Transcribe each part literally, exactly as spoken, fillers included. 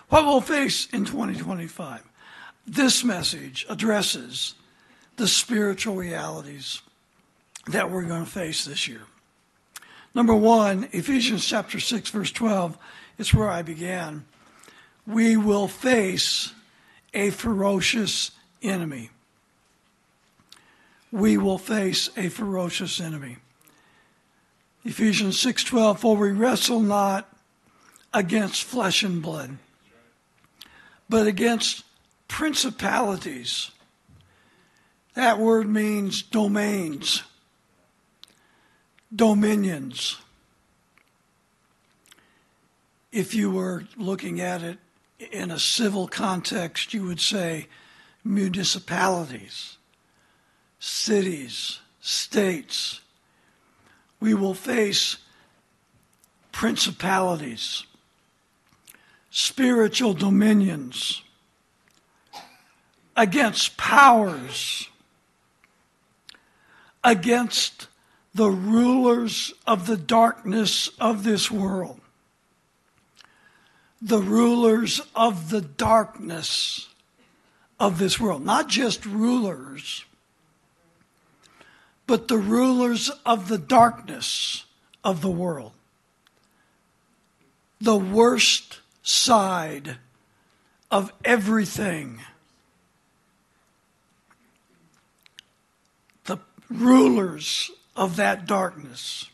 What we'll face in twenty twenty-five. This message addresses the spiritual realities that we're going to face this year. Number one, Ephesians chapter six, verse twelve, is where I began. We will face a ferocious enemy. We will face a ferocious enemy. Ephesians six twelve, for we wrestle not against flesh and blood, but against principalities. That word means domains, dominions. If you were looking at it in a civil context, you would say municipalities, cities, states. We will face principalities, spiritual dominions, against powers, against the rulers of the darkness of this world. The rulers of the darkness of this world. Not just rulers, but the rulers of the darkness of the world. The worst side of everything. The rulers of that darkness.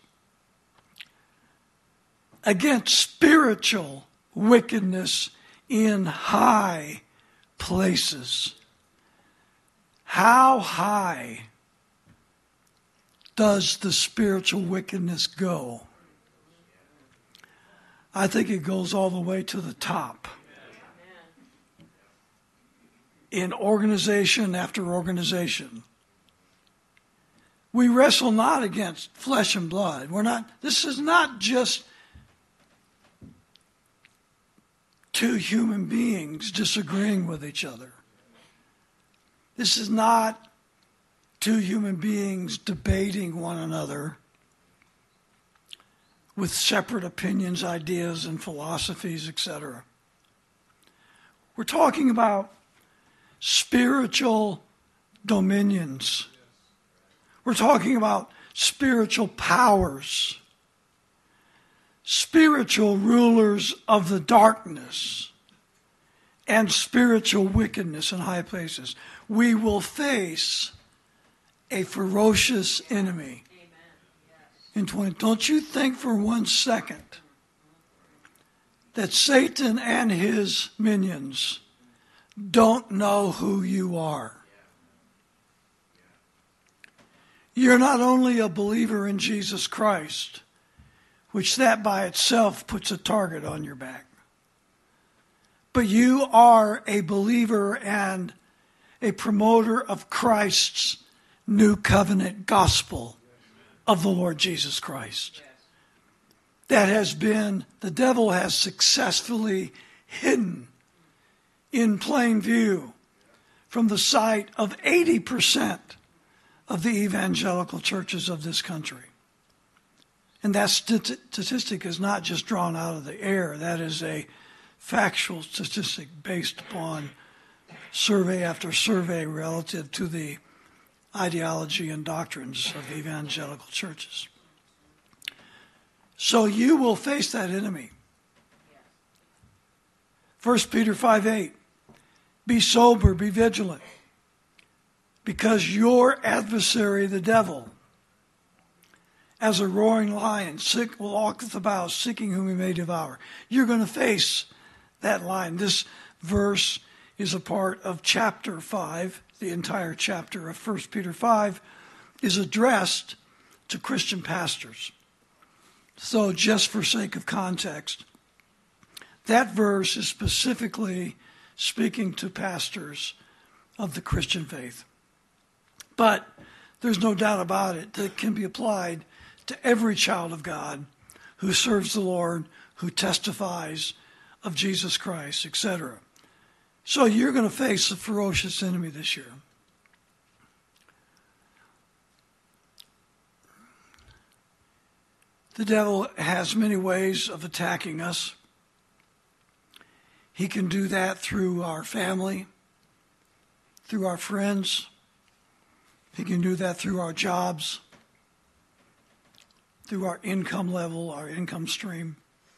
Against spiritual wickedness in high places. How high does the spiritual wickedness go? I think it goes all the way to the top. In organization after organization. We wrestle not against flesh and blood. We're not, this is not just two human beings disagreeing with each other. This is not two human beings debating one another with separate opinions, ideas, and philosophies, et cetera. We're talking about spiritual dominions. We're talking about spiritual powers, spiritual rulers of the darkness, and spiritual wickedness in high places. We will face a ferocious enemy. In twenty, don't you think for one second that Satan and his minions don't know who you are. You're not only a believer in Jesus Christ, which that by itself puts a target on your back, but you are a believer and a promoter of Christ's new covenant gospel of the Lord Jesus Christ. That has been, the devil has successfully hidden in plain view from the sight of eighty percent of the evangelical churches of this country. And that statistic is not just drawn out of the air. That is a factual statistic based upon survey after survey relative to the ideology and doctrines of the evangelical churches. So you will face that enemy. First Peter five eight, be sober, be vigilant, because your adversary, the devil, as a roaring lion, sick, walketh about, seeking whom he may devour. You're going to face that lion. This verse is a part of chapter five. The entire chapter of First Peter five is addressed to Christian pastors. So just for sake of context, that verse is specifically speaking to pastors of the Christian faith. But there's no doubt about it that it can be applied to every child of God who serves the Lord, who testifies of Jesus Christ, et cetera. So you're going to face a ferocious enemy this year. The devil has many ways of attacking us. He can do that through our family, through our friends. He can do that through our jobs, through our income level, our income stream.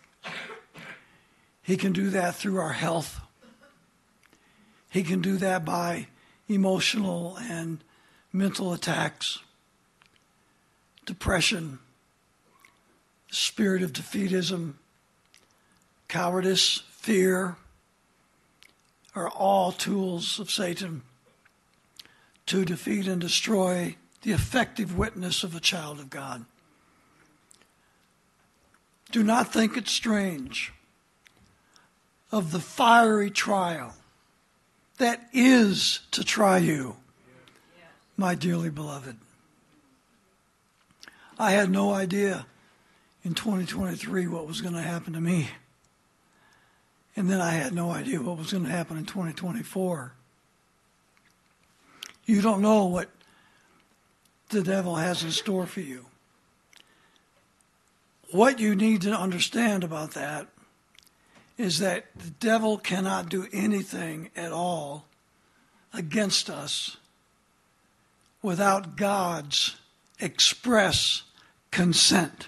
He can do that through our health. He can do that by emotional and mental attacks, depression, the spirit of defeatism, cowardice, fear, are all tools of Satan to defeat and destroy the effective witness of a child of God. Do not think it strange of the fiery trial that is to try you, my dearly beloved. I had no idea in twenty twenty-three what was going to happen to me. And then I had no idea what was going to happen in twenty twenty-four. You don't know what the devil has in store for you. What you need to understand about that is that the devil cannot do anything at all against us without God's express consent.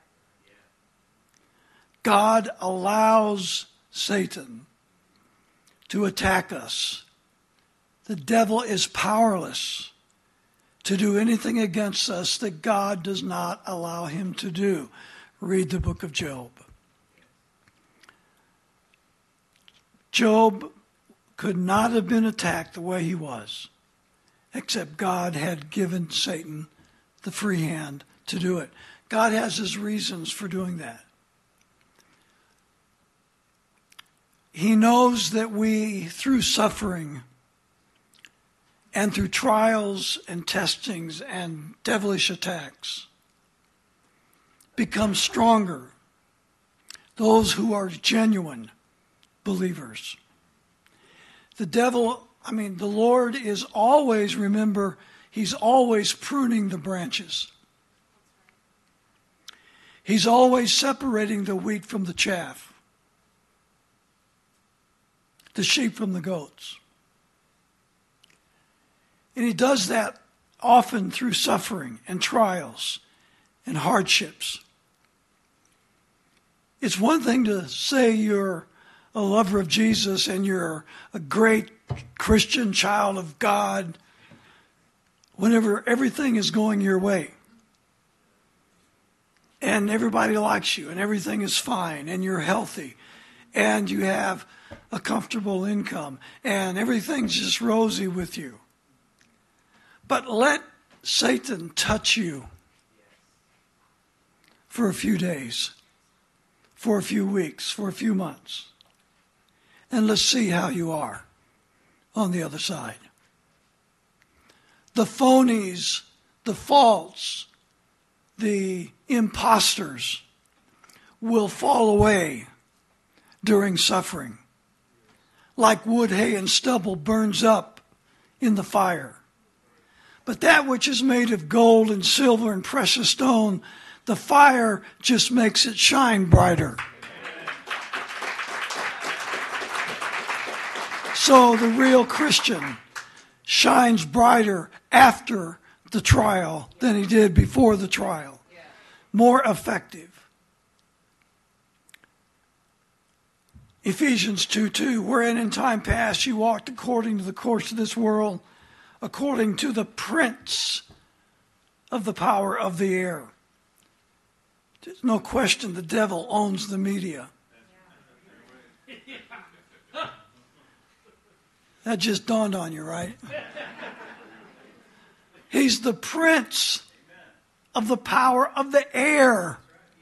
God allows Satan to attack us. The devil is powerless to do anything against us that God does not allow him to do. Read the book of Job. Job could not have been attacked the way he was, except God had given Satan the free hand to do it. God has his reasons for doing that. He knows that we, through suffering and through trials and testings and devilish attacks, become stronger. Those who are genuine believers. The devil, I mean, the Lord is always, remember, he's always pruning the branches. He's always separating the wheat from the chaff, the sheep from the goats. And he does that often through suffering and trials and hardships. It's one thing to say you're a lover of Jesus and you're a great Christian child of God whenever everything is going your way. And everybody likes you and everything is fine and you're healthy and you have a comfortable income and everything's just rosy with you. But let Satan touch you for a few days, for a few weeks, for a few months. And let's see how you are on the other side. The phonies, the false, the imposters will fall away during suffering. Like wood, hay, and stubble burns up in the fire. But that which is made of gold and silver and precious stone, the fire just makes it shine brighter. So the real Christian shines brighter after the trial than he did before the trial. More effective. Ephesians two two, wherein in time past you walked according to the course of this world, according to the prince of the power of the air. There's no question the devil owns the media. That just dawned on you, right? He's the prince of the power of the air.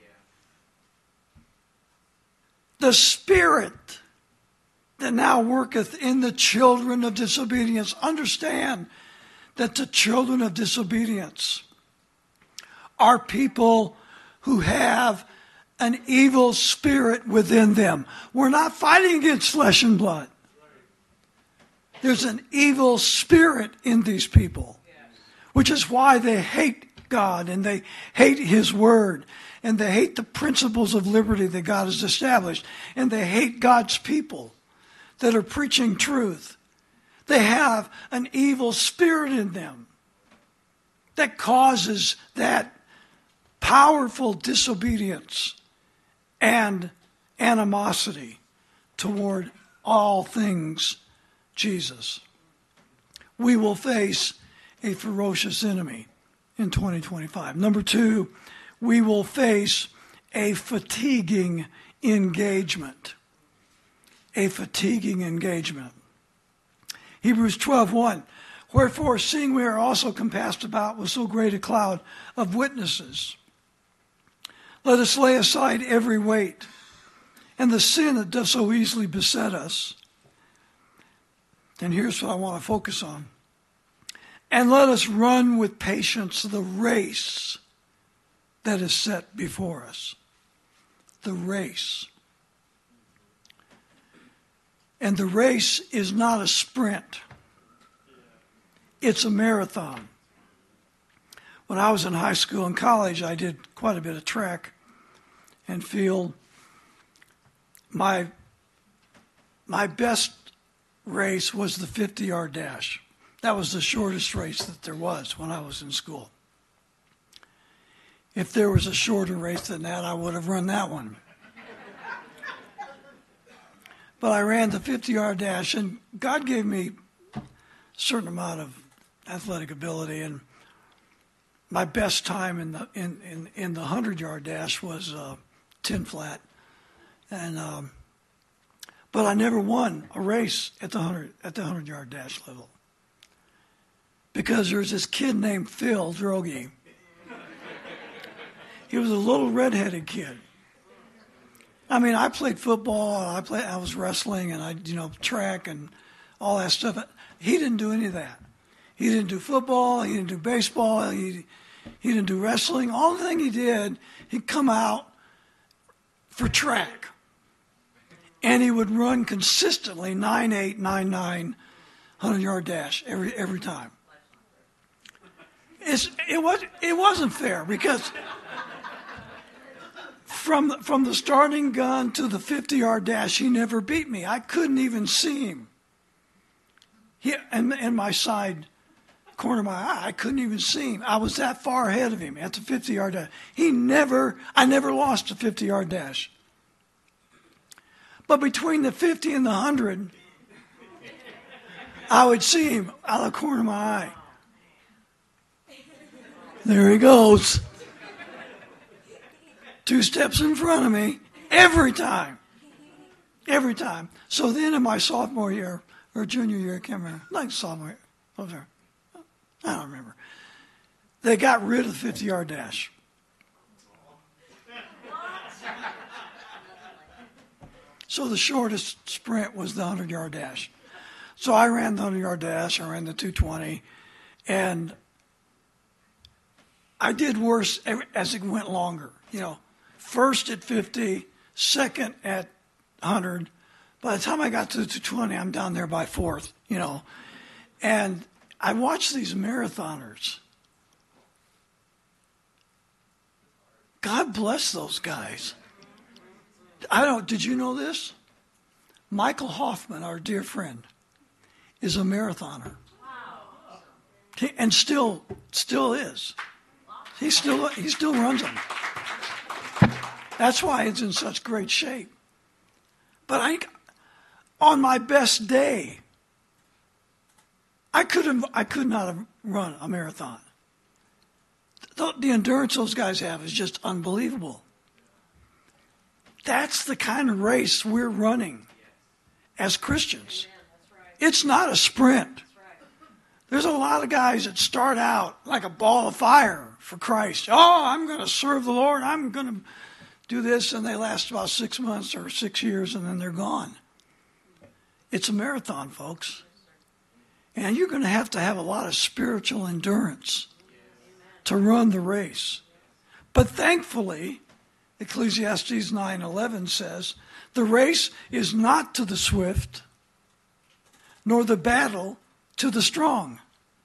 The spirit that now worketh in the children of disobedience. Understand that the children of disobedience are people who have an evil spirit within them. We're not fighting against flesh and blood. There's an evil spirit in these people, which is why they hate God and they hate His Word and they hate the principles of liberty that God has established and they hate God's people that are preaching truth. They have an evil spirit in them that causes that powerful disobedience and animosity toward all things Jesus. We will face a ferocious enemy in twenty twenty-five. Number two, we will face a fatiguing engagement. A fatiguing engagement. Hebrews twelve one. Wherefore, seeing we are also compassed about with so great a cloud of witnesses, let us lay aside every weight and the sin that does so easily beset us. And here's what I want to focus on. And let us run with patience the race that is set before us. The race. And the race is not a sprint. It's a marathon. When I was in high school and college, I did quite a bit of track and field. My, my best race was the fifty-yard dash. That was the shortest race that there was when I was in school. If there was a shorter race than that, I would have run that one. But I ran the fifty-yard dash, and God gave me a certain amount of athletic ability, and my best time in the in, in, in the hundred-yard dash was uh, ten flat. And um, but I never won a race at the hundred at the hundred-yard dash level because there's this kid named Phil Droege. He was a little redheaded kid. I mean, I played football, and I played, I was wrestling, and I, you know, track and all that stuff. He didn't do any of that. He didn't do football. He didn't do baseball. He he didn't do wrestling. All the thing he did, he'd come out for track, and he would run consistently nine eight, nine nine, hundred-yard dash every every time. It's, it was it wasn't fair because. From, from the starting gun to the fifty-yard dash, he never beat me. I couldn't even see him. He, in, in my side corner of my eye, I couldn't even see him. I was that far ahead of him at the fifty-yard dash. He never, I never lost a fifty-yard dash. But between the fifty and the one hundred, I would see him out of the corner of my eye. There he goes. Two steps in front of me every time. Every time. So then in my sophomore year, or junior year, I can't remember, like sophomore year, I don't remember. They got rid of the fifty-yard dash. So the shortest sprint was the hundred-yard dash. So I ran the hundred-yard dash, I ran the two twenty, and I did worse as it went longer, you know. First at fifty, second at one hundred. By the time I got to the two twenty, I'm down there by fourth, you know. And I watched these marathoners. God bless those guys. I don't, did you know this? Michael Hoffman, our dear friend, is a marathoner. He, and still, still is. He still, he still runs them. That's why it's in such great shape. But I, on my best day, I could have, I could not have run a marathon. The, the endurance those guys have is just unbelievable. That's the kind of race we're running as Christians. It's not a sprint. There's a lot of guys that start out like a ball of fire for Christ. Oh, I'm going to serve the Lord. I'm going to do this, and they last about six months or six years, and then they're gone. It's a marathon, folks. And you're going to have to have a lot of spiritual endurance to run the race. But thankfully, Ecclesiastes nine eleven says, the race is not to the swift, nor the battle to the strong.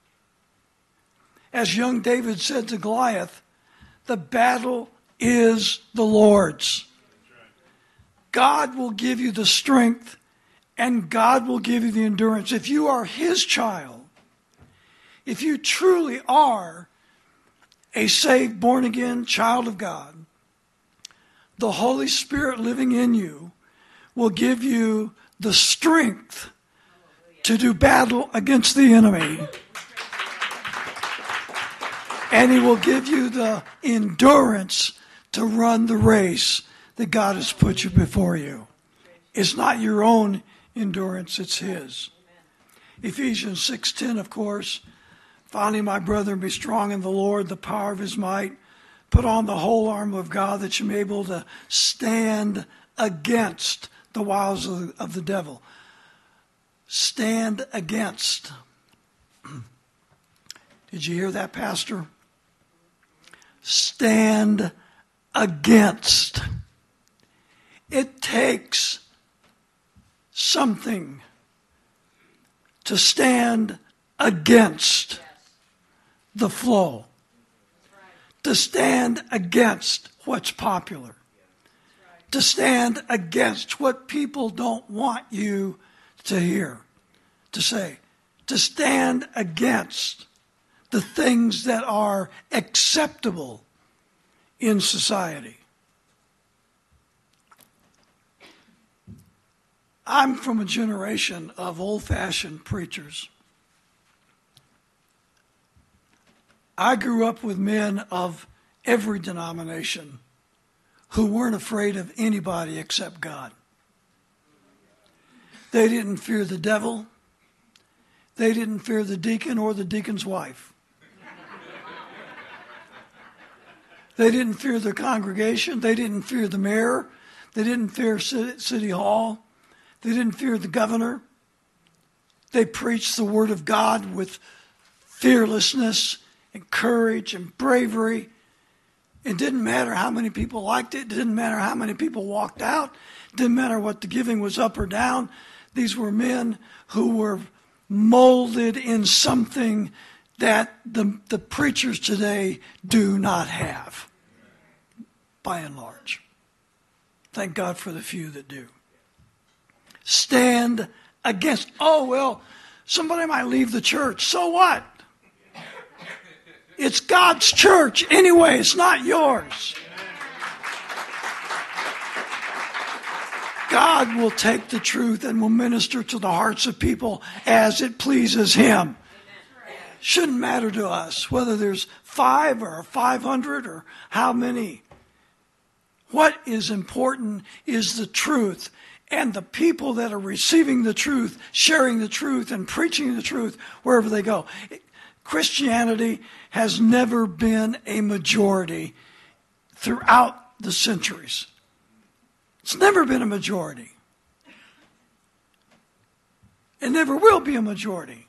As young David said to Goliath, the battle is the Lord's. God will give you the strength And God will give you the endurance. If you are His child, if you truly are a saved, born-again child of God, the Holy Spirit living in you will give you the strength to do battle against the enemy. And He will give you the endurance to run the race that God has put you before you. It's not your own endurance, it's His. Ephesians six ten, of course. Finally, my brethren, be strong in the Lord, the power of His might. Put on the whole armor of God that you may be able to stand against the wiles of the, of the devil. Stand against. Did you hear that, Pastor? Stand against. It takes something to stand against the flow, to stand against what's popular, to stand against what people don't want you to hear, to say, to stand against the things that are acceptable in society. I'm from a generation of old-fashioned preachers. I grew up with men of every denomination who weren't afraid of anybody except God. They didn't fear the devil. They didn't fear the deacon or the deacon's wife. They didn't fear the congregation. They didn't fear the mayor. They didn't fear City Hall. They didn't fear the governor. They preached the Word of God with fearlessness and courage and bravery. It didn't matter how many people liked it. It didn't matter how many people walked out. It didn't matter what the giving was up or down. These were men who were molded in something that the, the preachers today do not have, by and large. Thank God for the few that do. Stand against. Oh, well, somebody might leave the church. So what? It's God's church anyway. It's not yours. God will take the truth and will minister to the hearts of people as it pleases Him. Shouldn't matter to us whether there's five or five hundred or how many. What is important is the truth. And the people that are receiving the truth, sharing the truth, and preaching the truth wherever they go. Christianity has never been a majority throughout the centuries. It's never been a majority. It never will be a majority.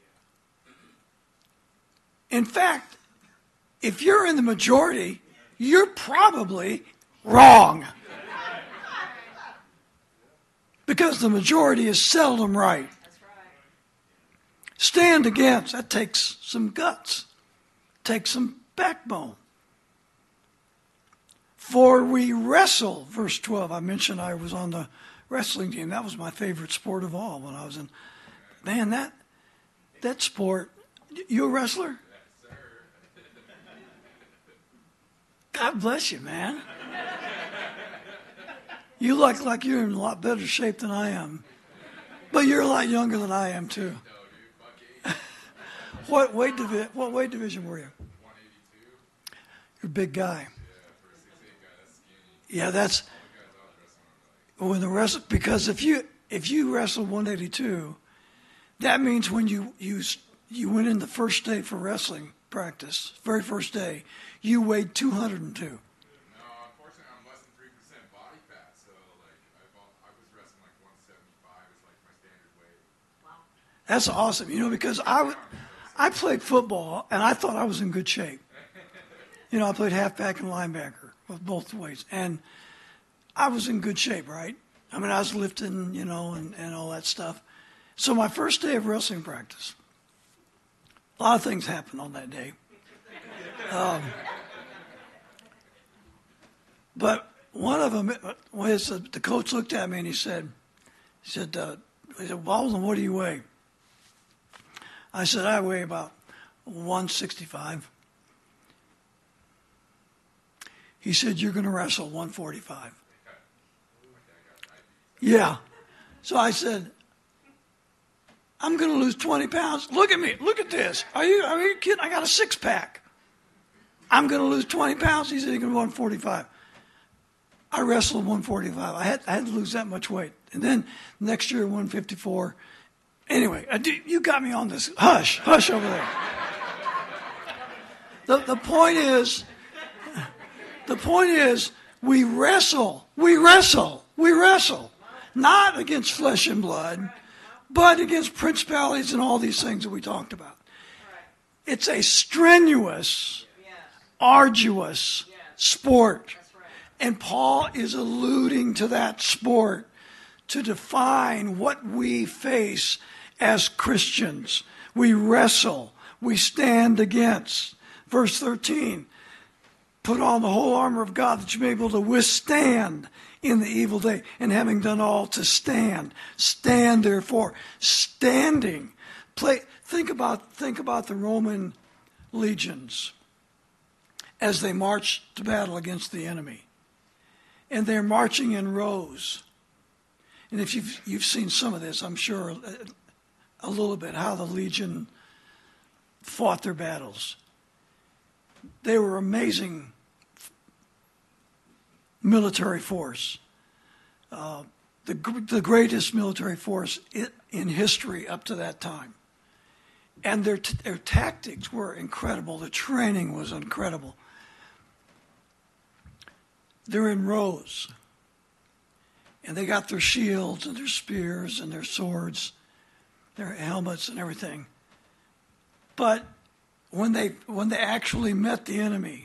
In fact, if you're in the majority, you're probably wrong. Because the majority is seldom right. That's right. Stand against. That takes some guts. Takes some backbone. For we wrestle, verse twelve. I mentioned I was on the wrestling team. That was my favorite sport of all when I was in. Man, that that sport. You a wrestler? Yes, sir. God bless you, man. You look like you're in a lot better shape than I am. But you're a lot younger than I am, too. No, dude, fuck eight. What weight divi- What weight division were you? one eighty-two. You're a big guy. Yeah, for a six eight guy, that's skinny. Yeah, that's All the guys I was wrestling were like, when the wrestle. Because if you if you wrestle one eighty-two, that means when you you you went in the first day for wrestling practice, very first day, you weighed two hundred two. no, unfortunately, I'm less than three percent body fat, so like I've, al- I was wrestling like one seventy-five is like my standard weight. Wow. That's awesome, you know, because I, w- I played football, and I thought I was in good shape. You know, I played halfback and linebacker with both ways, and I was in good shape, right? I mean, I was lifting, you know, and, and all that stuff. So my first day of wrestling practice, a lot of things happened on that day. Um, but one of them was uh, the coach looked at me and he said, he said, uh, He said, Baldwin, what do you weigh? I said, I weigh about one sixty-five. He said, you're going to wrestle one forty-five. Yeah. So I said, I'm going to lose twenty pounds. Look at me. Look at this. Are you, are you kidding? I got a six pack. I'm going to lose twenty pounds. He said, you're going to one forty-five. I wrestled one forty-five. I had, I had to lose that much weight. And then next year, one fifty-four. Anyway, I do, you got me on this. Hush, hush over there. The, the point is, the point is, we wrestle, we wrestle, we wrestle. Not against flesh and blood, but against principalities and all these things that we talked about. It's a strenuous, arduous sport. And Paul is alluding to that sport to define what we face as Christians. We wrestle, we stand against. Verse thirteen, put on the whole armor of God that you may be able to withstand in the evil day, and having done all to stand. Stand therefore. Standing. Play, think about, think about the Roman legions as they marched to battle against the enemy. And they're marching in rows. And if you've, you've seen some of this, I'm sure, a, a little bit, how the legion fought their battles. They were amazing military force. Uh, the, the greatest military force in, in history up to that time. And their, t- their tactics were incredible. The training was incredible. They're in rows. And they got their shields and their spears and their swords, their helmets and everything. But when they when they actually met the enemy,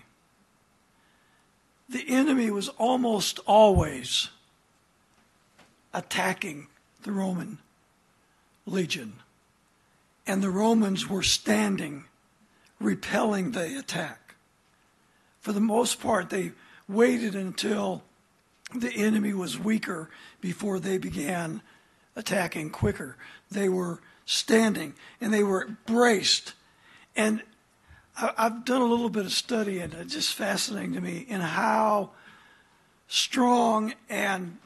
the enemy was almost always attacking the Roman legion. And the Romans were standing, repelling the attack. For the most part, they waited until the enemy was weaker before they began attacking quicker. They were standing and they were braced. And I've done a little bit of study, and it's just fascinating to me in how strong and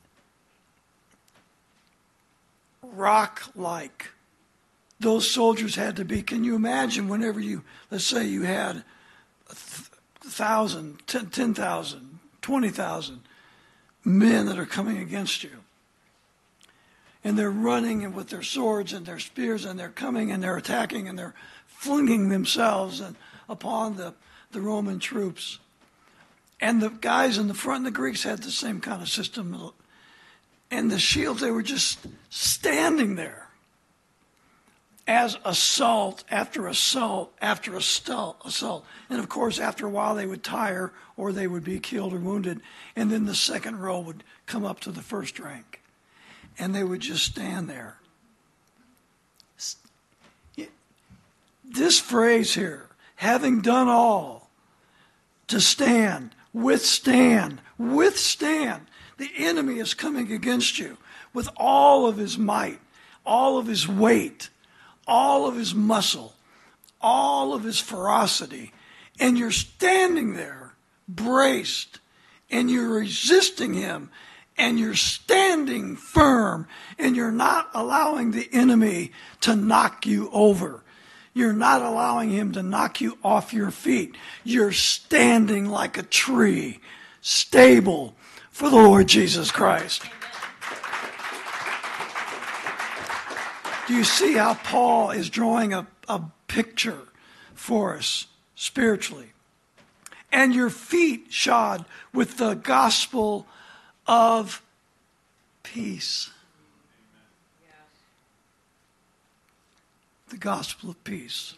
rock-like those soldiers had to be. Can you imagine whenever you, let's say you had a thousand, ten, ten thousand, twenty thousand men that are coming against you. And they're running with their swords and their spears, and they're coming and they're attacking and they're flinging themselves and upon the, the Roman troops. And the guys in the front, and the Greeks had the same kind of system. And the shields, they were just standing there as assault after assault after assault. assault. And of course, after a while, they would tire or they would be killed or wounded. And then the second row would come up to the first rank. And they would just stand there. This phrase here, having done all, to stand, withstand, withstand. The enemy is coming against you with all of his might, all of his weight, all of his muscle, all of his ferocity. And you're standing there, braced, and you're resisting him, and you're standing firm, and you're not allowing the enemy to knock you over. You're not allowing him to knock you off your feet. You're standing like a tree, stable for the Lord Jesus Christ. Do you see how Paul is drawing a, a picture for us spiritually? And your feet shod with the gospel of peace. The gospel of peace.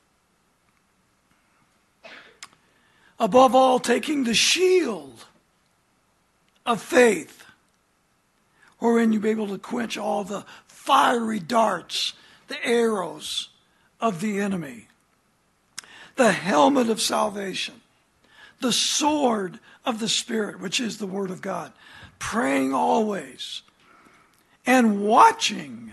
Above all, taking the shield of faith, wherein you'll be able to quench all the fiery darts, the arrows of the enemy. The helmet of salvation. The sword of the Spirit, which is the Word of God. Praying always. And watching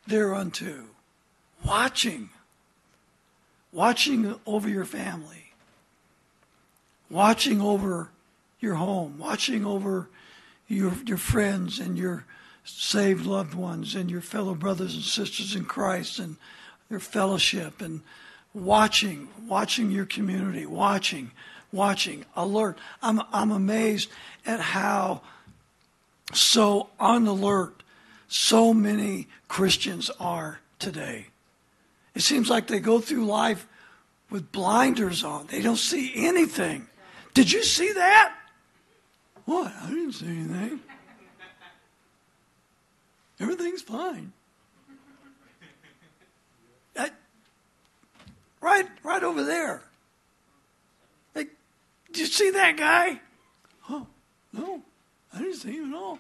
thereunto. Watching. Watching over your family. Watching over your home. Watching over your, your friends and your saved loved ones and your fellow brothers and sisters in Christ and your fellowship, and watching, watching your community, watching, watching, alert. I'm, I'm amazed at how so on alert so many Christians are today. It seems like they go through life with blinders on. They don't see anything. Did you see that? What? I didn't see anything. Everything's fine. I, right, right over there. Like, did you see that guy? Oh, no, I didn't see him at all.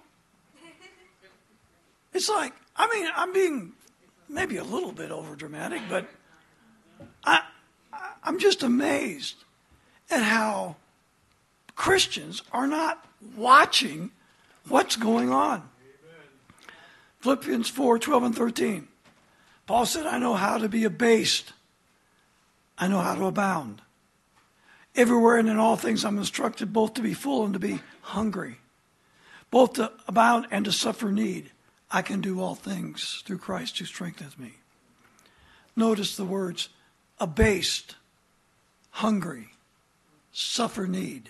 It's like, I mean, I'm being maybe a little bit over dramatic, but I, I, I'm just amazed at how Christians are not watching what's going on. Amen. Philippians four, twelve and thirteen. Paul said, I know how to be abased. I know how to abound. Everywhere and in all things I'm instructed both to be full and to be hungry, both to abound and to suffer need. I can do all things through Christ who strengthens me. Notice the words abased, hungry, suffer need.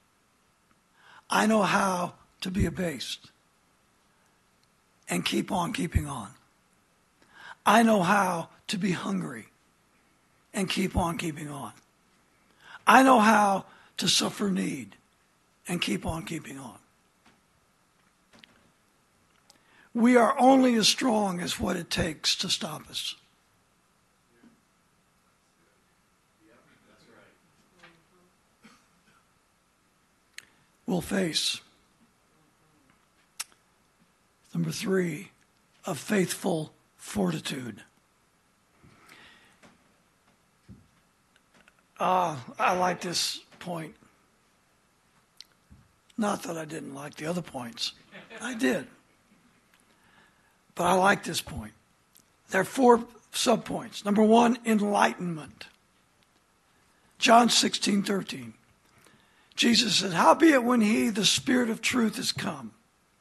I know how to be abased and keep on keeping on. I know how to be hungry and keep on keeping on. I know how to suffer need and keep on keeping on. We are only as strong as what it takes to stop us. We'll face, number three, a faithful fortitude. Ah, uh, I like this point. Not that I didn't like the other points. I did. But I like this point. There are four subpoints. Number one, enlightenment. John sixteen thirteen. Jesus said, howbeit when he, the Spirit of truth, is come,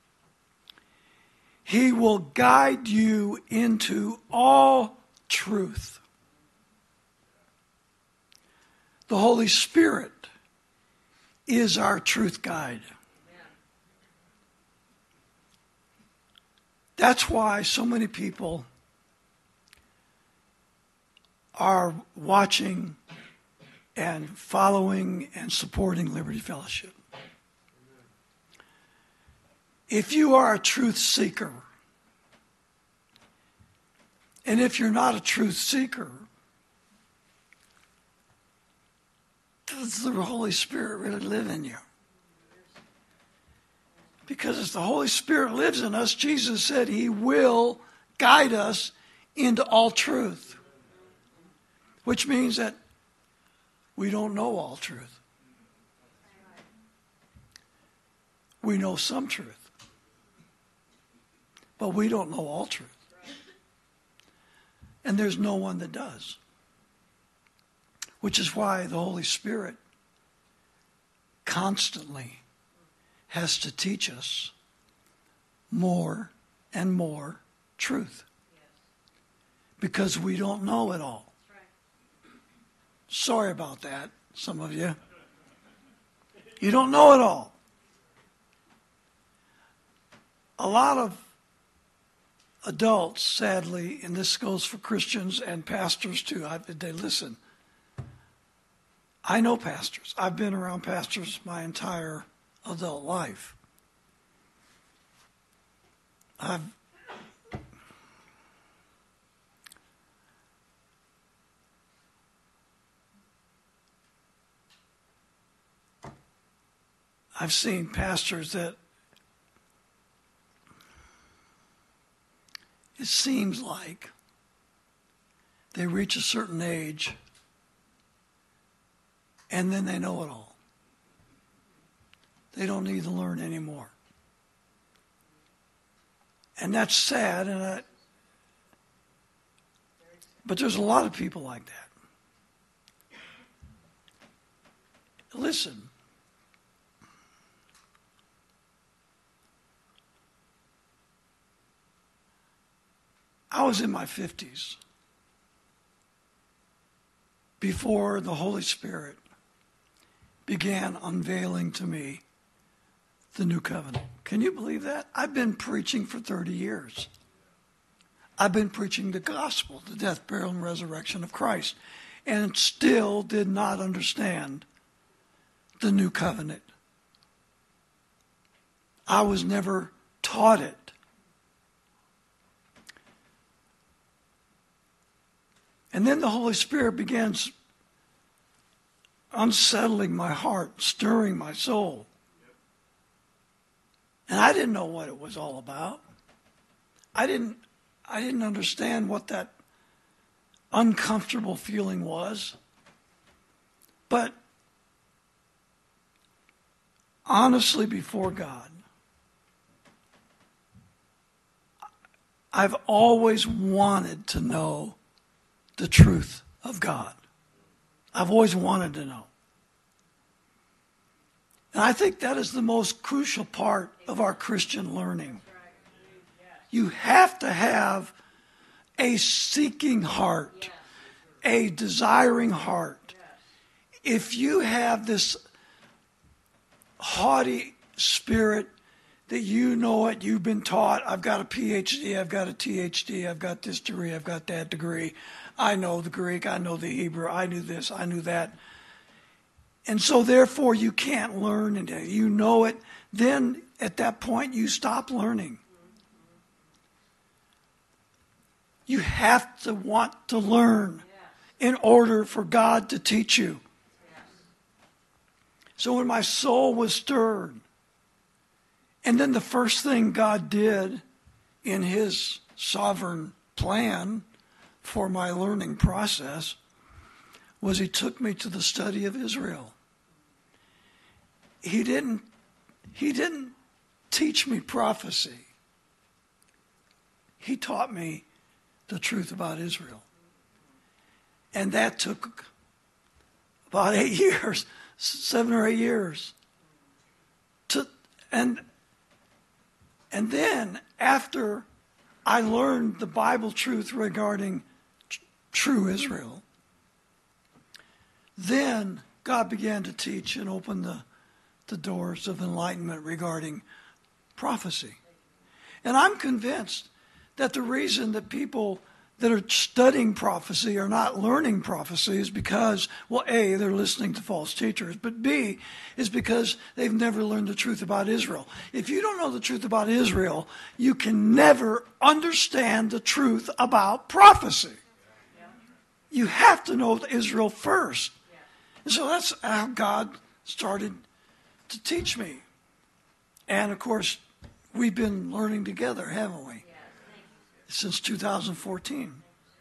he will guide you into all truth. The Holy Spirit is our truth guide. That's why so many people are watching and following and supporting Liberty Fellowship. If you are a truth seeker, and if you're not a truth seeker, does the Holy Spirit really live in you? Because as the Holy Spirit lives in us, Jesus said he will guide us into all truth. Which means that we don't know all truth. We know some truth. But we don't know all truth. And there's no one that does. Which is why the Holy Spirit constantly has to teach us more and more truth. Because we don't know it all. Sorry about that, some of you. You don't know it all. A lot of adults, sadly, and this goes for Christians and pastors too, I, they listen. I know pastors. I've been around pastors my entire adult life. I've I've seen pastors that it seems like they reach a certain age and then they know it all. They don't need to learn anymore. And that's sad, and I, But there's a lot of people like that. Listen. I was in my fifties before the Holy Spirit began unveiling to me the new covenant. Can you believe that? I've been preaching for thirty years. I've been preaching the gospel, the death, burial, and resurrection of Christ, and still did not understand the new covenant. I was never taught it. And then the Holy Spirit begins unsettling my heart, stirring my soul. And I didn't know what it was all about. I didn't I didn't understand what that uncomfortable feeling was. But honestly, before God, I've always wanted to know the truth of God. I've always wanted to know. And I think that is the most crucial part of our Christian learning. You have to have a seeking heart, a desiring heart. If you have this haughty spirit that you know it, you've been taught, I've got a P H D, I've got a T H D, I've got this degree, I've got that degree, I know the Greek, I know the Hebrew, I knew this, I knew that. And so therefore you can't learn, and you know it, then at that point you stop learning. You have to want to learn in order for God to teach you. So when my soul was stirred, and then the first thing God did in his sovereign plan for my learning process was he took me to the study of Israel. He didn't, he didn't teach me prophecy. He taught me the truth about Israel. And that took about eight years, seven or eight years. To, and, and then after I learned the Bible truth regarding tr- true Israel, then God began to teach and open the, the doors of enlightenment regarding prophecy. And I'm convinced that the reason that people that are studying prophecy are not learning prophecy is because, well, A, they're listening to false teachers, but B, is because they've never learned the truth about Israel. If you don't know the truth about Israel, you can never understand the truth about prophecy. You have to know Israel first. And so that's how God started to teach me. And, of course, we've been learning together, haven't we? Since two thousand fourteen.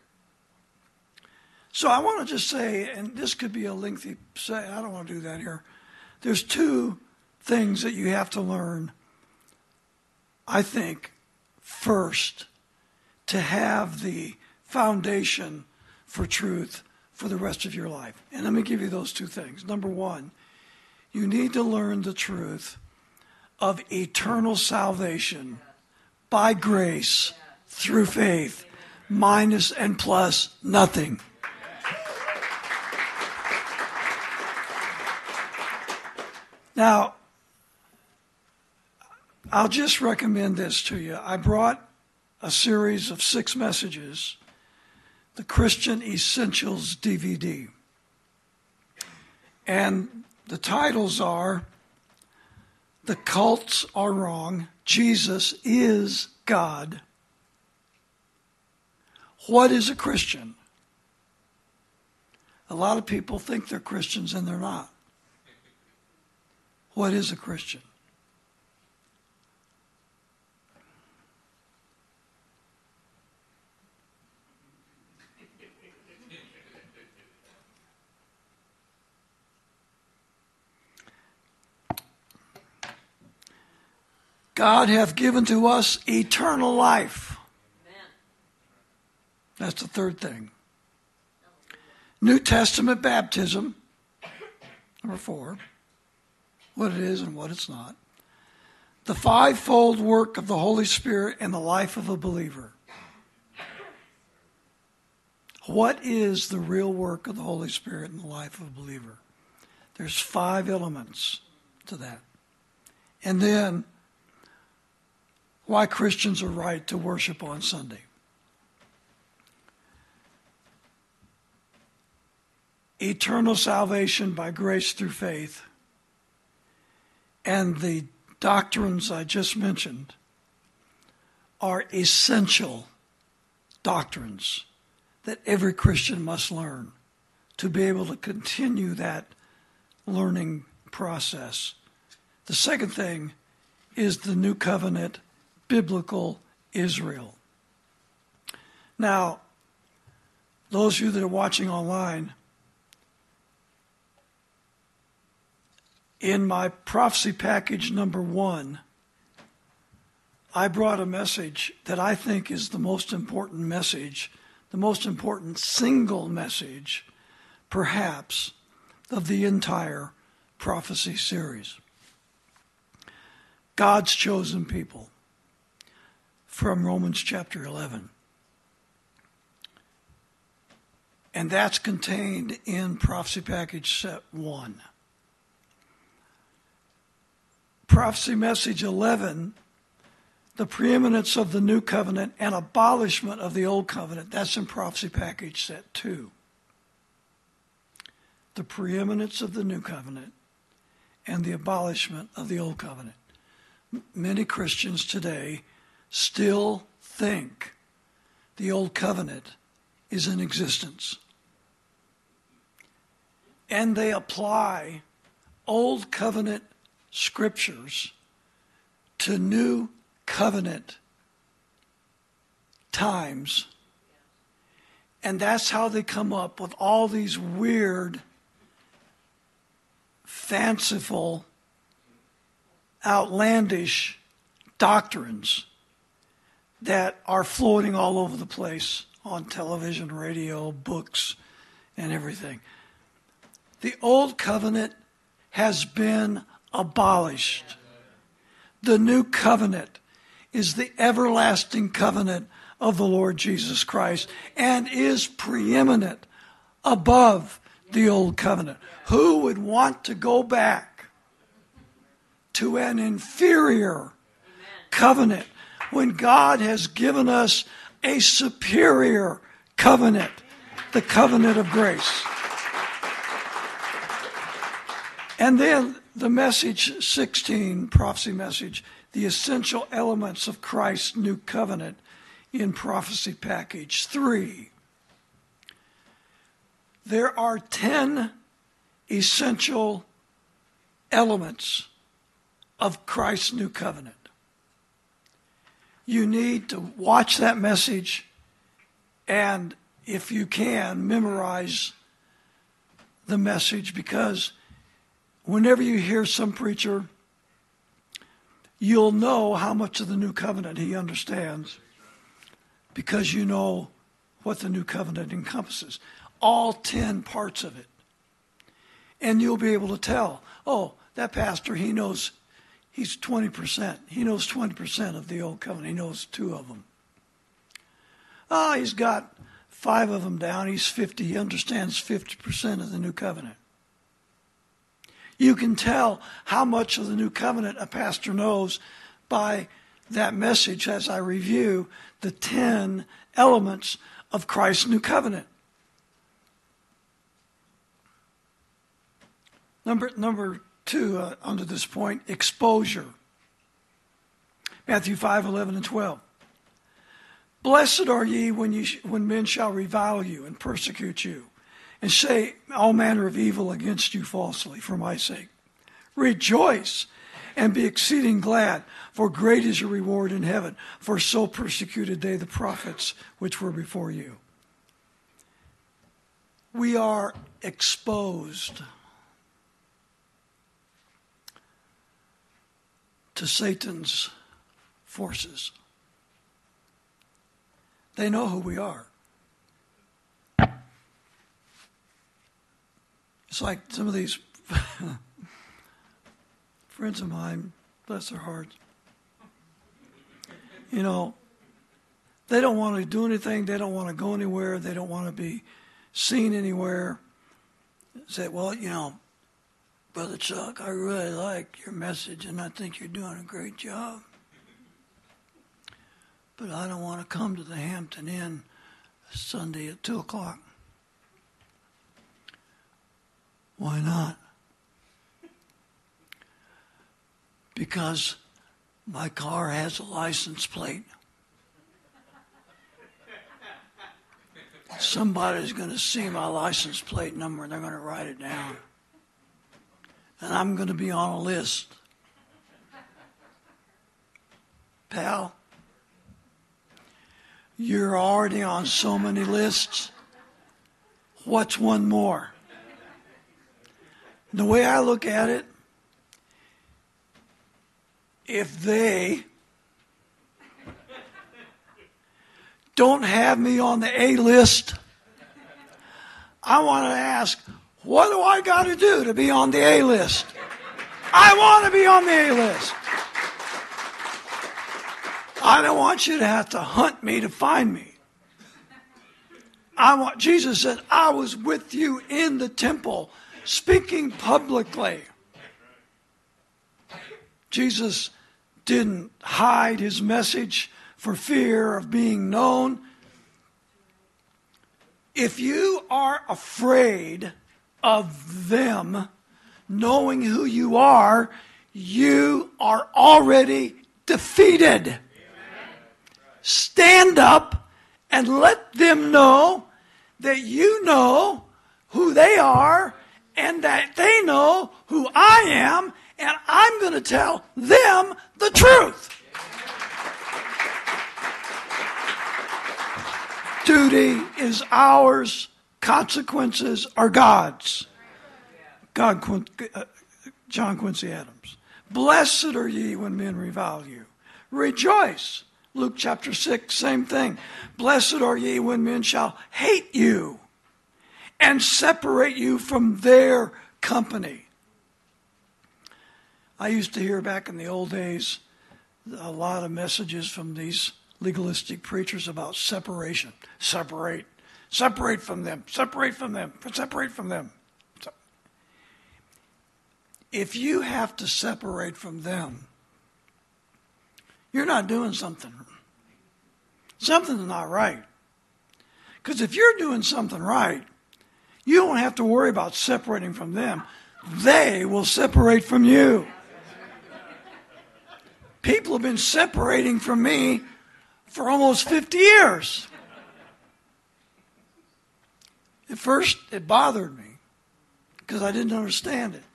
So I want to just say, and this could be a lengthy say, I don't want to do that here. There's two things that you have to learn, I think, first, to have the foundation for truth for the rest of your life. And let me give you those two things. Number one, you need to learn the truth of eternal salvation by grace through faith, minus and plus nothing. Now, I'll just recommend this to you. I brought a series of six messages, the Christian Essentials D V D. And the titles are, The Cults Are Wrong, Jesus is God. What is a Christian? A lot of people think they're Christians and they're not. What is a Christian? God hath given to us eternal life. That's the third thing. New Testament baptism, number four, what it is and what it's not. The fivefold work of the Holy Spirit in the life of a believer. What is the real work of the Holy Spirit in the life of a believer? There's five elements to that. And then, why Christians are right to worship on Sunday. Eternal salvation by grace through faith. And the doctrines I just mentioned are essential doctrines that every Christian must learn to be able to continue that learning process. The second thing is the New Covenant biblical Israel. Now, those of you that are watching online, in my prophecy package number one, I brought a message that I think is the most important message, the most important single message, perhaps, of the entire prophecy series. God's chosen people, from Romans chapter eleven. And that's contained in prophecy package set one. Prophecy message eleven, the preeminence of the new covenant and abolishment of the old covenant, that's in prophecy package set two. The preeminence of the new covenant and the abolishment of the old covenant. Many Christians today still think the old covenant is in existence. And they apply old covenant scriptures to new covenant times. And that's how they come up with all these weird, fanciful, outlandish doctrines that are floating all over the place on television, radio, books, and everything. The old covenant has been abolished. The new covenant is the everlasting covenant of the Lord Jesus Christ and is preeminent above the old covenant. Who would want to go back to an inferior covenant when God has given us a superior covenant, the covenant of grace? And then the message sixteen, prophecy message, the essential elements of Christ's new covenant in prophecy package three. There are ten essential elements of Christ's new covenant. You need to watch that message and, if you can, memorize the message, because whenever you hear some preacher, you'll know how much of the new covenant he understands because you know what the new covenant encompasses. All ten parts of it. And you'll be able to tell, oh, that pastor, he knows, he's twenty percent. He knows twenty percent of the old covenant. He knows two of them. Oh, he's got five of them down. He's fifty. He understands fifty percent of the new covenant. You can tell how much of the new covenant a pastor knows by that message as I review the ten elements of Christ's new covenant. Number, number two, uh, under this point, exposure. Matthew five, eleven, and twelve. Blessed are ye when, ye sh- when men shall revile you and persecute you, and say all manner of evil against you falsely for my sake. Rejoice and be exceeding glad, for great is your reward in heaven, for so persecuted they the prophets which were before you. We are exposed to Satan's forces. They know who we are. It's like some of these friends of mine, bless their hearts. You know, they don't want to do anything. They don't want to go anywhere. They don't want to be seen anywhere. Say, well, you know, Brother Chuck, I really like your message, and I think you're doing a great job. But I don't want to come to the Hampton Inn Sunday at two o'clock. Why not? Because my car has a license plate. Somebody's going to see my license plate number and they're going to write it down. And I'm going to be on a list. Pal, you're already on so many lists. What's one more? The way I look at it, if they don't have me on the A list, I want to ask, what do I got to do to be on the A list? I want to be on the A list. I don't want you to have to hunt me to find me. I want, Jesus said, I was with you in the temple, speaking publicly. Jesus didn't hide his message for fear of being known. If you are afraid of them knowing who you are, you are already defeated. Amen. Stand up and let them know that you know who they are and that they know who I am, and I'm going to tell them the truth. Duty is ours, consequences are God's. God, uh, John Quincy Adams. Blessed are ye when men revile you. Rejoice. Luke chapter six, same thing. Blessed are ye when men shall hate you and separate you from their company. I used to hear back in the old days a lot of messages from these legalistic preachers about separation. Separate. Separate from them. Separate from them. Separate from them. If you have to separate from them, you're not doing something. Something's not right. Because if you're doing something right, you don't have to worry about separating from them. They will separate from you. People have been separating from me for almost fifty years. At first, it bothered me because I didn't understand it.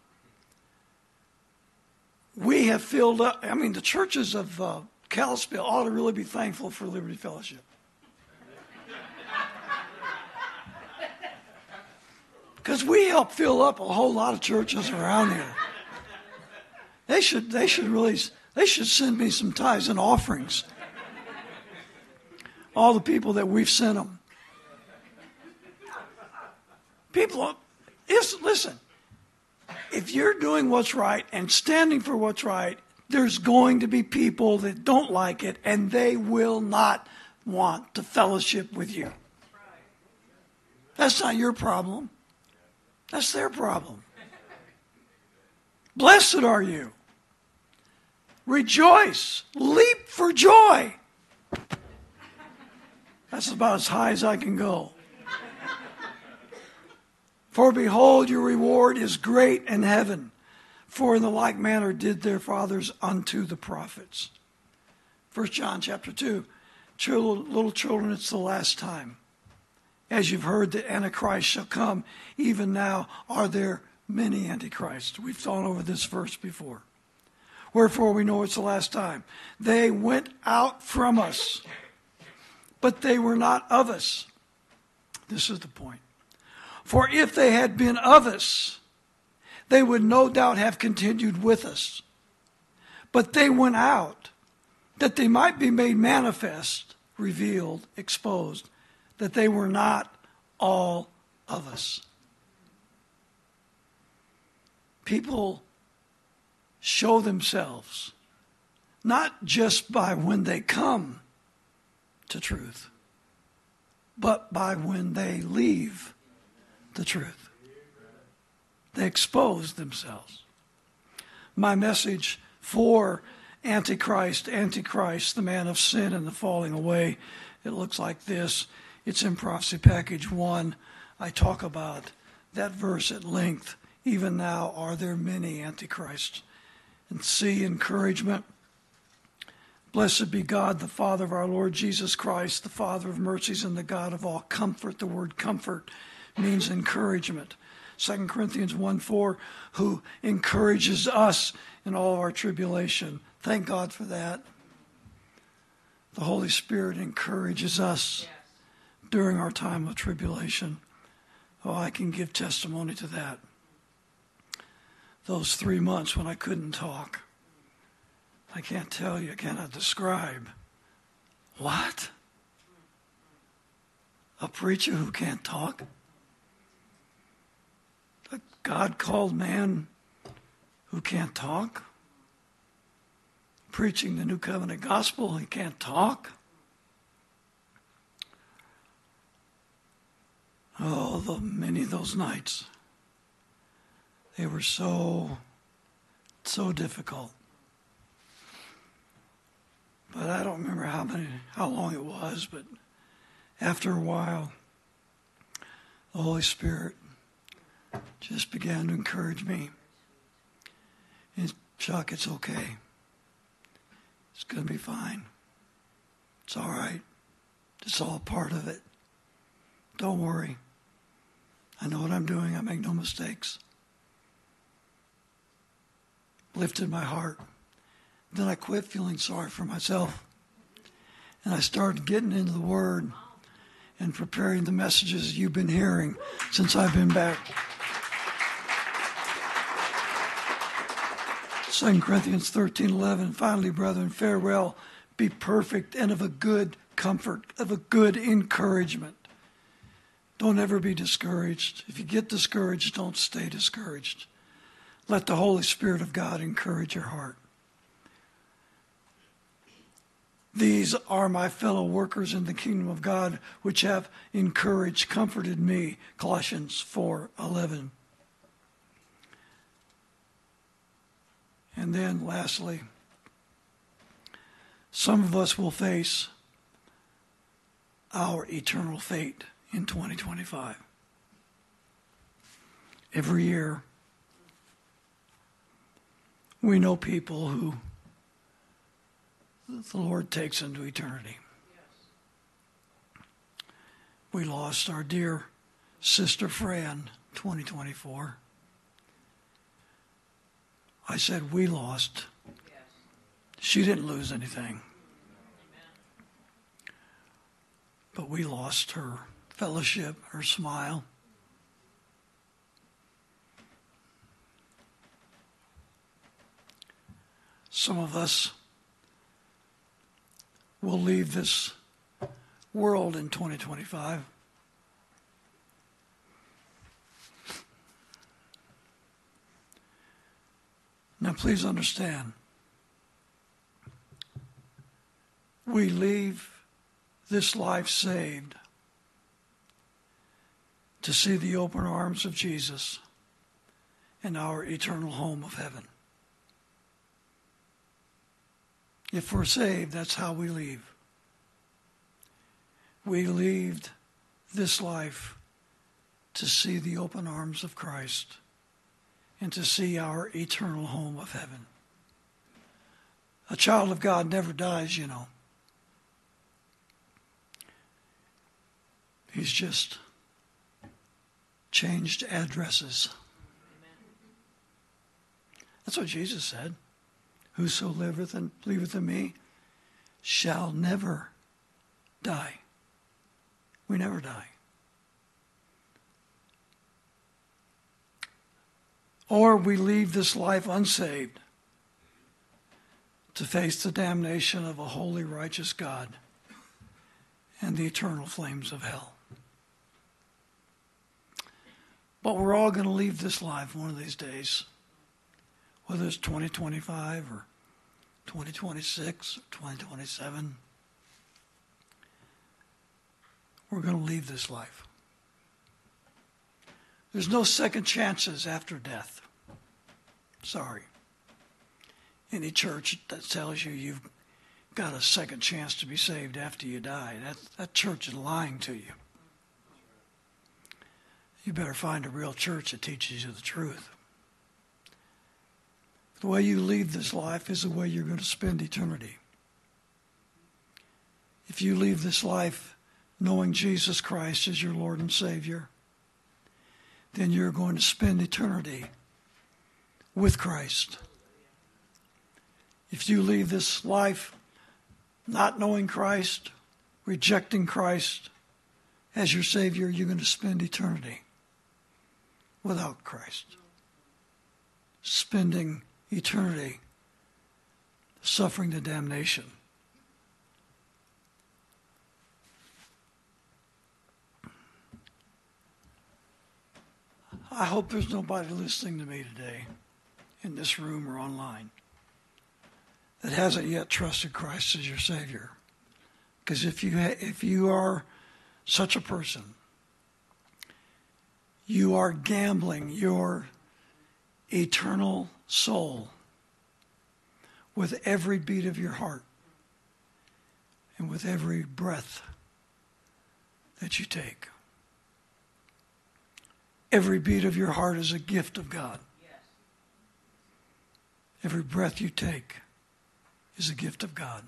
We have filled up, I mean, the churches of uh, Kalispell ought to really be thankful for Liberty Fellowship. Because we help fill up a whole lot of churches around here. They should, they should really, they should send me some tithes and offerings. All the people that we've sent them. People, listen, if you're doing what's right and standing for what's right, there's going to be people that don't like it, and they will not want to fellowship with you. That's not your problem. That's their problem. Blessed are you. Rejoice. Leap for joy. That's about as high as I can go. For behold, your reward is great in heaven. For in the like manner did their fathers unto the prophets. First John chapter two. Children, little children, it's the last time. As you've heard that Antichrist shall come, even now are there many Antichrists. We've gone over this verse before. Wherefore we know it's the last time. They went out from us, but they were not of us. This is the point. For if they had been of us, they would no doubt have continued with us. But they went out, that they might be made manifest, revealed, exposed, that they were not all of us. people show themselves not just by when they come to truth, but by when they leave the truth. They expose themselves. My message for Antichrist, Antichrist, the man of sin and the falling away, it looks like this. It's in Prophecy Package one. I talk about that verse at length. Even now are there many antichrists. And see, encouragement. Blessed be God, the Father of our Lord Jesus Christ, the Father of mercies and the God of all comfort. The word comfort means encouragement. Second Corinthians one four, who encourages us in all of our tribulation. Thank God for that. The Holy Spirit encourages us during our time of tribulation. Oh, I can give testimony to that. Those three months when I couldn't talk. I can't tell you, I cannot describe. What? A preacher who can't talk? A God-called man who can't talk? Preaching the New Covenant gospel, he can't talk? Oh, the, many of those nights. They were so, so difficult. But I don't remember how many, how long it was, but after a while, the Holy Spirit just began to encourage me. And Chuck, it's okay. It's going to be fine. It's all right. It's all part of it. Don't worry. I know what I'm doing. I make no mistakes. Lifted my heart. Then I quit feeling sorry for myself. And I started getting into the Word and preparing the messages you've been hearing since I've been back. Second Corinthians thirteen eleven, finally, brethren, farewell, be perfect and of a good comfort, of a good encouragement. Don't ever be discouraged. If you get discouraged, don't stay discouraged. Let the Holy Spirit of God encourage your heart. These are my fellow workers in the kingdom of God, which have encouraged, comforted me. Colossians four eleven. And then lastly, some of us will face our eternal fate in twenty twenty-five. Every year, we know people who the Lord takes into eternity. We lost our dear sister Fran, twenty twenty-four. I said we lost. She didn't lose anything. But we lost her fellowship, her smile. Some of us will leave this world in twenty twenty-five. Now, please understand, we leave this life saved to see the open arms of Jesus in our eternal home of heaven. If we're saved, that's how we leave. We leave this life to see the open arms of Christ and to see our eternal home of heaven. A child of God never dies, you know. He's just changed addresses. That's what Jesus said. Whoso liveth and believeth in me shall never die. We never die. Or we leave this life unsaved to face the damnation of a holy, righteous God and the eternal flames of hell. But we're all going to leave this life one of these days. whether it's twenty twenty-five or twenty twenty-six or twenty twenty-seven. We're going to leave this life. There's no second chances after death. Sorry. Any church that tells you you've got a second chance to be saved after you die, that, that church is lying to you. You better find a real church that teaches you the truth. The way you leave this life is the way you're going to spend eternity. If you leave this life knowing Jesus Christ as your Lord and Savior, then you're going to spend eternity with Christ. If you leave this life not knowing Christ, rejecting Christ as your Savior, you're going to spend eternity without Christ. Spending eternity suffering the damnation. I hope there's nobody listening to me today in this room or online that hasn't yet trusted Christ as your Savior. Because if you ha- if you are such a person, you are gambling your eternal soul with every beat of your heart and with every breath that you take. Every beat of your heart is a gift of God. Yes. Every breath you take is a gift of God.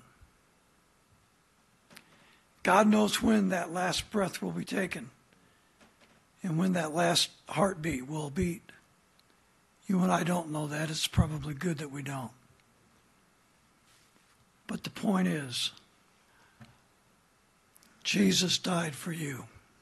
God knows when that last breath will be taken and when that last heartbeat will beat. You and I don't know that. It's probably good that we don't. But the point is, Jesus died for you.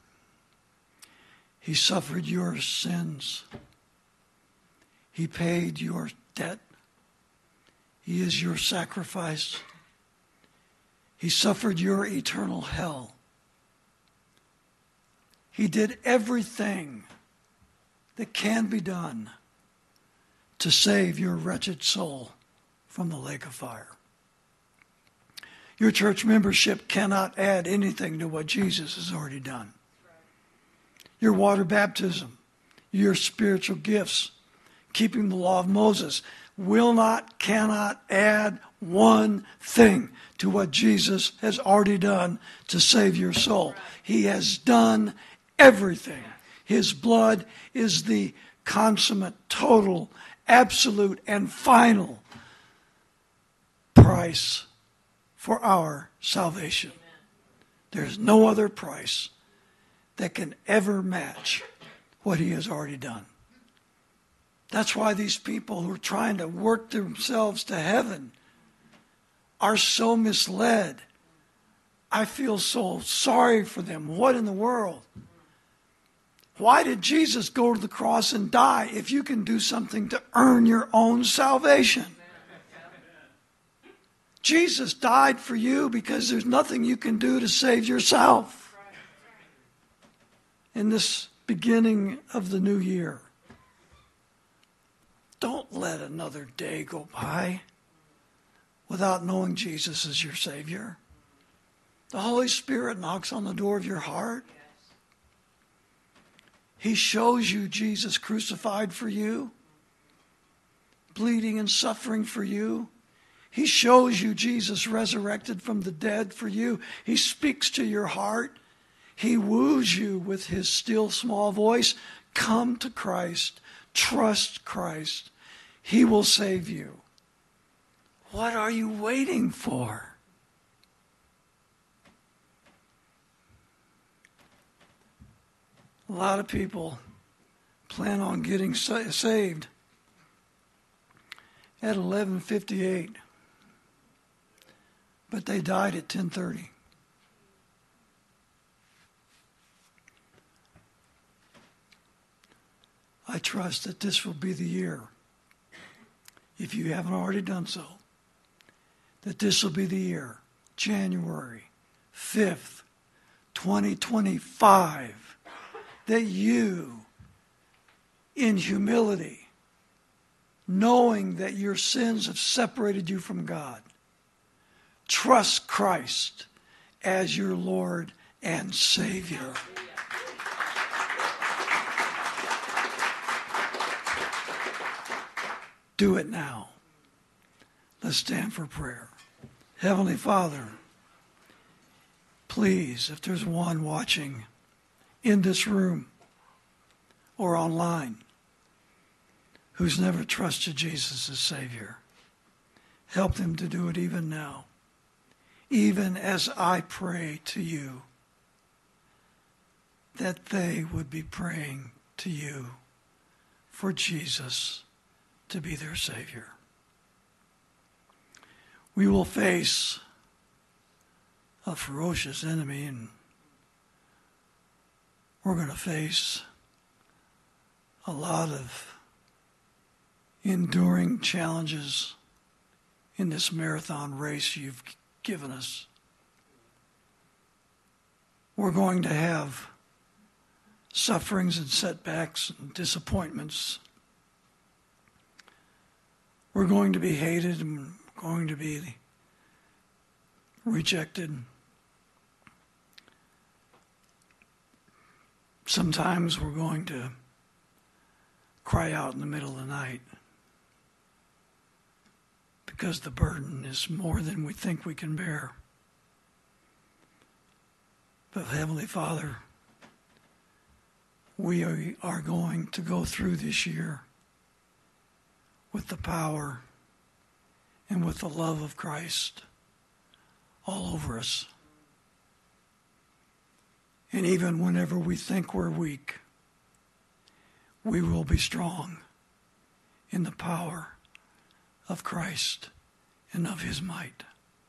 He suffered your sins. He paid your debt. He is your sacrifice. He suffered your eternal hell. He did everything that can be done to save your wretched soul from the lake of fire. Your church membership cannot add anything to what Jesus has already done. Your water baptism, your spiritual gifts, keeping the law of Moses, will not, cannot add one thing to what Jesus has already done to save your soul. He has done everything. His blood is the consummate, total, absolute, and final price for our salvation. There's no other price that can ever match what he has already done. That's why these people who are trying to work themselves to heaven are so misled. I feel so sorry for them. What in the world? Why did Jesus go to the cross and die if you can do something to earn your own salvation? Jesus died for you because there's nothing you can do to save yourself. In this beginning of the new year, don't let another day go by without knowing Jesus as your Savior. The Holy Spirit knocks on the door of your heart. He shows you Jesus crucified for you, bleeding and suffering for you. He shows you Jesus resurrected from the dead for you. He speaks to your heart. He woos you with his still small voice. Come to Christ. Trust Christ. He will save you. What are you waiting for? A lot of people plan on getting sa- saved at eleven fifty-eight, but they died at ten thirty. I trust that this will be the year, if you haven't already done so, that this will be the year, January fifth, twenty twenty-five, that you, in humility, knowing that your sins have separated you from God. Trust Christ as your Lord and Savior. Do it now. Let's stand for prayer. Heavenly Father, please, if there's one watching in this room or online who's never trusted Jesus as Savior, help them to do it even now, even as I pray to you, that they would be praying to you for Jesus to be their Savior. We will face a ferocious enemy, and we're going to face a lot of enduring challenges in this marathon race you've given us. We're going to have sufferings and setbacks and disappointments. We're going to be hated and going to be rejected. Sometimes we're going to cry out in the middle of the night because the burden is more than we think we can bear. But Heavenly Father, we are going to go through this year with the power and with the love of Christ all over us. And even whenever we think we're weak, we will be strong in the power of Christ and of His might.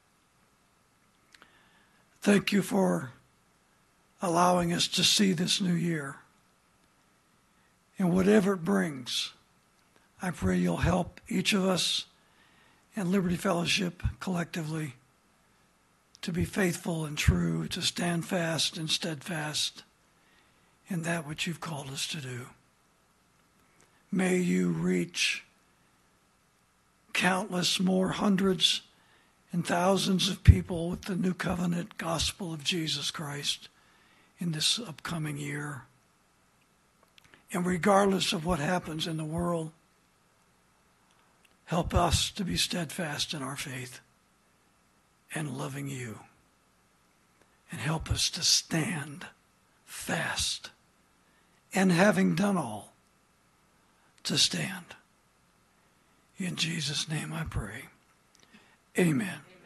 Thank you for allowing us to see this new year. And whatever it brings, I pray you'll help each of us and Liberty Fellowship collectively to be faithful and true, to stand fast and steadfast in that which you've called us to do. May you reach countless more hundreds and thousands of people with the new covenant gospel of Jesus Christ in this upcoming year. And regardless of what happens in the world, help us to be steadfast in our faith and loving you. And help us to stand fast. And having done all, to stand. In Jesus' name I pray. Amen.